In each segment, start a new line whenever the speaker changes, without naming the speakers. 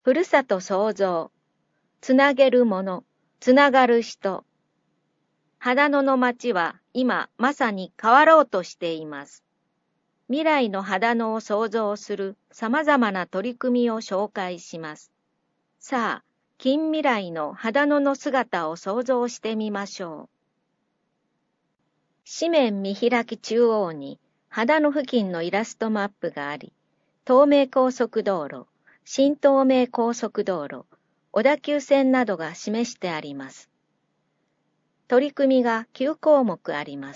ふるさと創造、つなげるもの、つながる人。秦野の町は今まさに変わろうとしています。未来の秦野を創造する様々な取り組みを紹介します。さあ、近未来の秦野の姿を想像してみましょう。紙面見開き中央に秦野付近のイラストマップがあり、東名高速道路、新東名高速道路、小田急線などが示してあります。取り組みが9項目あります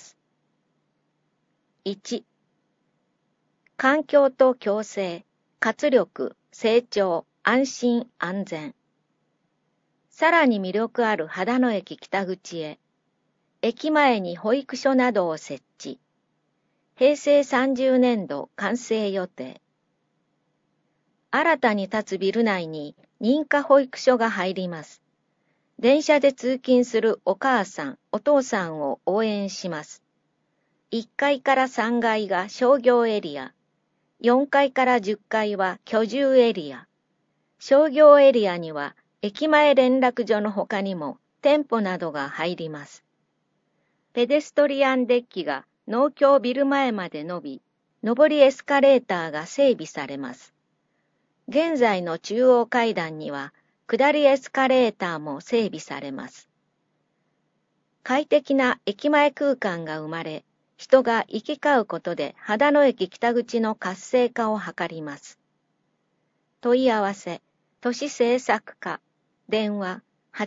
。1、環境と共生、活力、成長、安心、安全。さらに魅力ある秦野駅北口へ。駅前に保育所などを設置。平成30年度完成予定。新たに建つビル内に認可保育所が入ります。電車で通勤するお母さん、お父さんを応援します。1階から3階が商業エリア。4階から10階は居住エリア。商業エリアには駅前連絡所の他にも店舗などが入ります。ペデストリアンデッキが農協ビル前まで伸び、上りエスカレーターが整備されます。現在の中央階段には下りエスカレーターも整備されます。快適な駅前空間が生まれ、人が行き交うことで秦野駅北口の活性化を図ります。問い合わせ、都市政策課、電話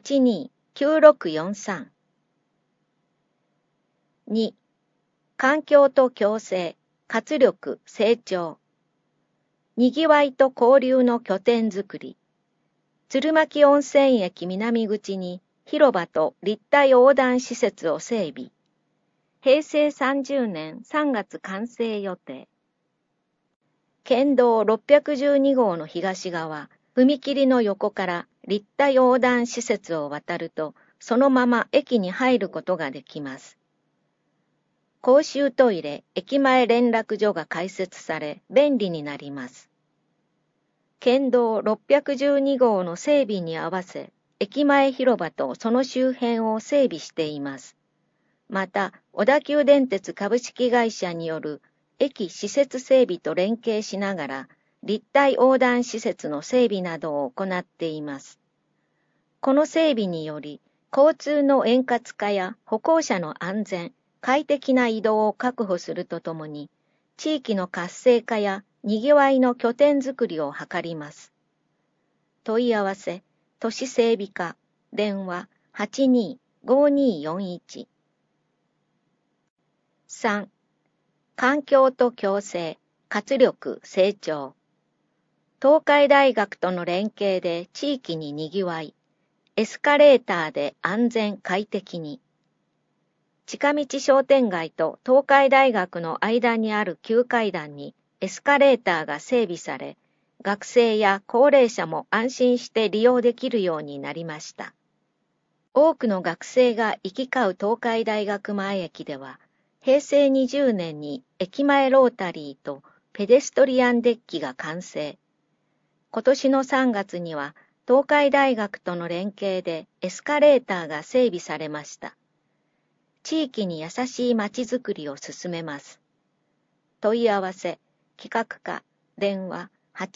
82-9643。2、環境と共生、活力、成長。にぎわいと交流の拠点づくり。鶴巻温泉駅南口に広場と立体横断施設を整備。平成30年3月完成予定。県道612号の東側、踏切の横から立体横断施設を渡ると、そのまま駅に入ることができます。公衆トイレ、駅前連絡所が開設され、便利になります。県道612号の整備に合わせ、駅前広場とその周辺を整備しています。また、小田急電鉄株式会社による駅施設整備と連携しながら、立体横断施設の整備などを行っています。この整備により、交通の円滑化や歩行者の安全、快適な移動を確保するとともに、地域の活性化やにぎわいの拠点づくりを図ります。問い合わせ、都市整備課、電話82-5241。3、環境と共生、活力、成長。東海大学との連携で地域ににぎわい、エスカレーターで安全快適に。近道商店街と東海大学の間にある旧階段にエスカレーターが整備され、学生や高齢者も安心して利用できるようになりました。多くの学生が行き交う東海大学前駅では、平成20年に駅前ロータリーとペデストリアンデッキが完成。今年の3月には東海大学との連携でエスカレーターが整備されました。地域に優しいまちづくりを進めます。問い合わせ、企画課、電話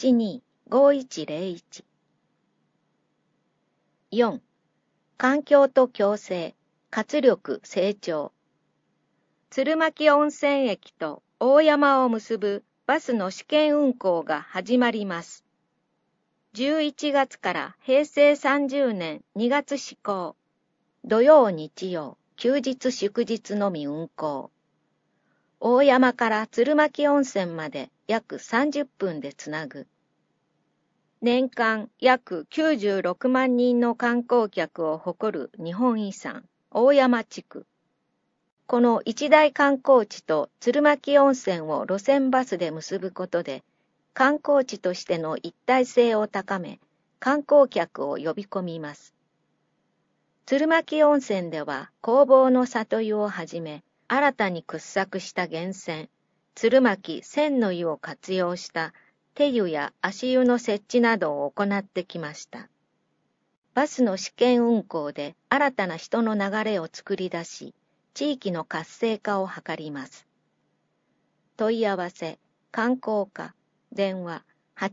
82-5101。4、環境と共生、活力、成長。鶴巻温泉駅と大山を結ぶバスの試験運行が始まります。11月から平成30年2月施行。土曜日曜、休日祝日のみ運行。大山から鶴巻温泉まで約30分でつなぐ。年間約96万人の観光客を誇る日本遺産、大山地区。この一大観光地と鶴巻温泉を路線バスで結ぶことで、観光地としての一体性を高め、観光客を呼び込みます。鶴巻温泉では工房の里湯をはじめ、新たに掘削した源泉、鶴巻千の湯を活用した手湯や足湯の設置などを行ってきました。バスの試験運行で新たな人の流れを作り出し、地域の活性化を図ります。問い合わせ、観光課、電話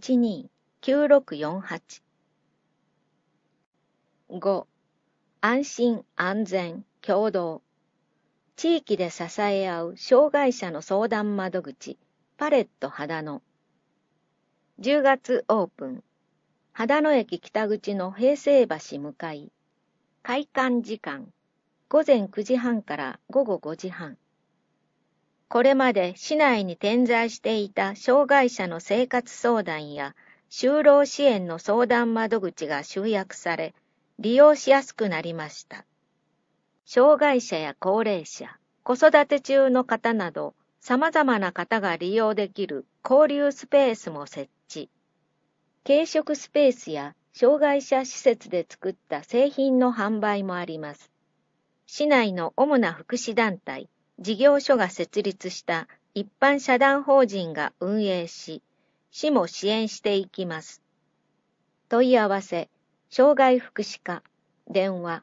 82-9648。5. 安心安全協働。地域で支え合う障害者の相談窓口、パレット秦野。10月オープン。秦野駅北口の平成橋向かい。開館時間、午前9時半から午後5時半。これまで市内に点在していた障害者の生活相談や就労支援の相談窓口が集約され、利用しやすくなりました。障害者や高齢者、子育て中の方など、様々な方が利用できる交流スペースも設置。軽食スペースや障害者施設で作った製品の販売もあります。市内の主な福祉団体、事業所が設立した一般社団法人が運営し、市も支援していきます。問い合わせ、障害福祉課、電話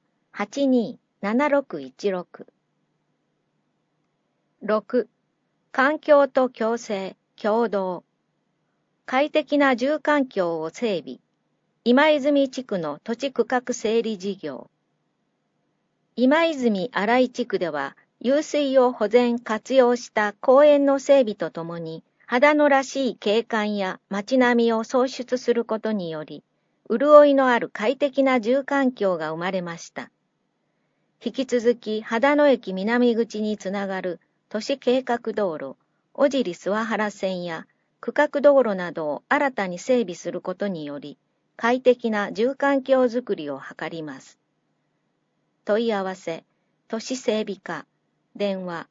82-7616。6. 環境と共生、協働。快適な住環境を整備。今泉地区の土地区画整理事業。今泉新井地区では、湧水を保全活用した公園の整備とともに、秦野らしい景観や街並みを創出することにより、潤いのある快適な住環境が生まれました。引き続き、秦野駅南口につながる都市計画道路、小尻諏訪原線や区画道路などを新たに整備することにより、快適な住環境づくりを図ります。問い合わせ、都市整備課、電話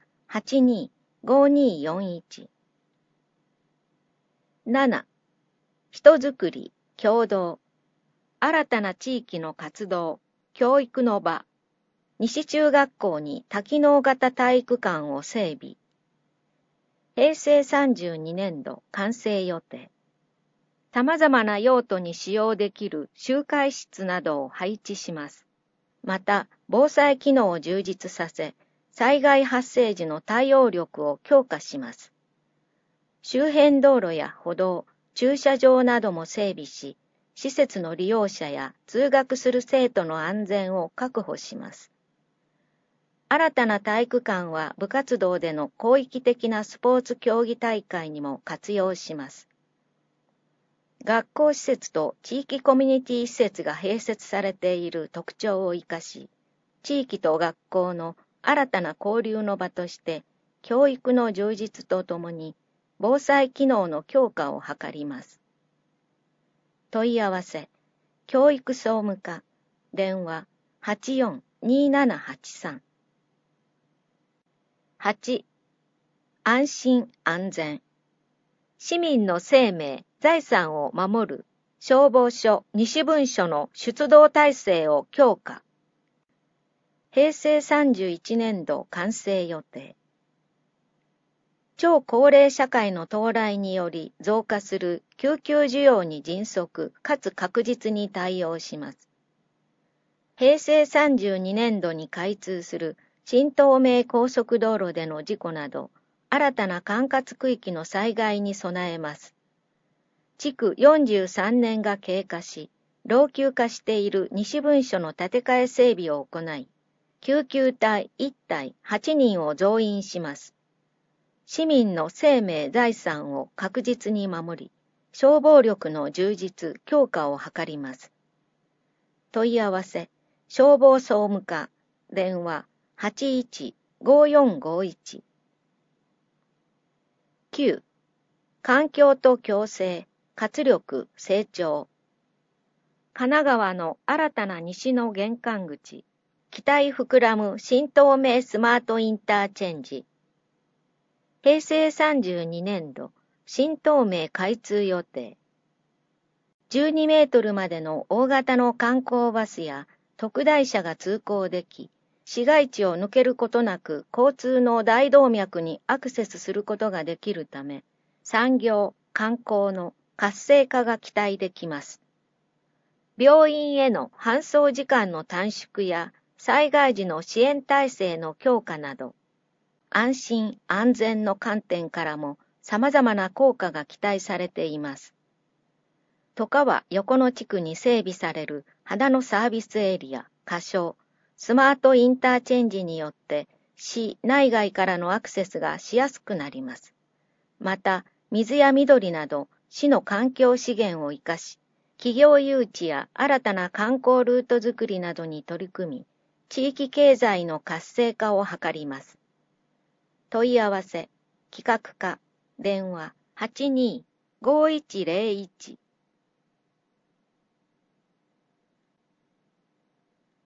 82-5241。7. 人づくり、協働。新たな地域の活動、教育の場。西中学校に多機能型体育館を整備。平成32年度完成予定。様々な用途に使用できる集会室などを配置します。また、防災機能を充実させ、災害発生時の対応力を強化します。周辺道路や歩道、駐車場なども整備し、施設の利用者や通学する生徒の安全を確保します。新たな体育館は部活動での広域的なスポーツ競技大会にも活用します。学校施設と地域コミュニティ施設が併設されている特徴を生かし、地域と学校の新たな交流の場として、教育の充実とともに、防災機能の強化を図ります。問い合わせ、教育総務課、電話84-2783。8. 安心安全。市民の生命、財産を守る消防署西分署の出動体制を強化。平成31年度完成予定。超高齢社会の到来により増加する救急需要に迅速かつ確実に対応します。平成32年度に開通する新東名高速道路での事故など、新たな管轄区域の災害に備えます。築43年が経過し、老朽化している西分署の建て替え整備を行い、救急隊1隊8人を増員します。市民の生命財産を確実に守り、消防力の充実強化を図ります。問い合わせ、消防総務課、電話81-5451。9. 環境と共生、活力、成長。神奈川の新たな西の玄関口、期待膨らむ新東名スマートインターチェンジ。平成32年度、新東名開通予定。12メートルまでの大型の観光バスや特大車が通行でき、市街地を抜けることなく交通の大動脈にアクセスすることができるため、産業、観光の活性化が期待できます。病院への搬送時間の短縮や災害時の支援体制の強化など、安心安全の観点からも様々な効果が期待されています。外川横野地区に整備される秦野サービスエリア、仮称、スマートインターチェンジによって市内外からのアクセスがしやすくなります。また、水や緑など市の環境資源を生かし、企業誘致や新たな観光ルートづくりなどに取り組み、地域経済の活性化を図ります。問い合わせ、企画課、電話82-5101